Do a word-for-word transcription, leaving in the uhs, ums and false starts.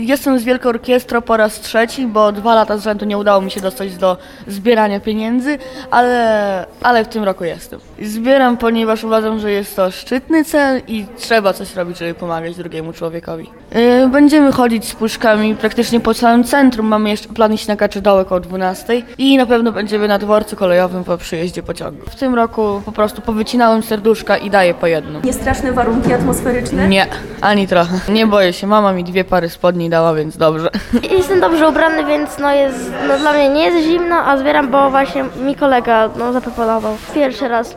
Jestem z Wielką Orkiestrą po raz trzeci, bo dwa lata z rzędu nie udało mi się dostać do zbierania pieniędzy, ale, ale w tym roku jestem. Zbieram, ponieważ uważam, że jest to szczytny cel i trzeba coś robić, żeby pomagać drugiemu człowiekowi. Yy, będziemy chodzić z puszkami praktycznie po całym centrum. Mamy jeszcze plan iść na Kaczedołek około dwunastej i na pewno będziemy na dworcu kolejowym po przyjeździe pociągu. W tym roku po prostu powycinałem serduszka i daję po jednym. Niestraszne warunki atmosferyczne? Nie, ani trochę. Nie boję się. Mama mi dwie pary spodni dała, więc dobrze. Jestem dobrze ubrany, więc no jest, no dla mnie nie jest zimno, a zbieram, bo właśnie mi kolega no, zaproponował. Pierwszy raz.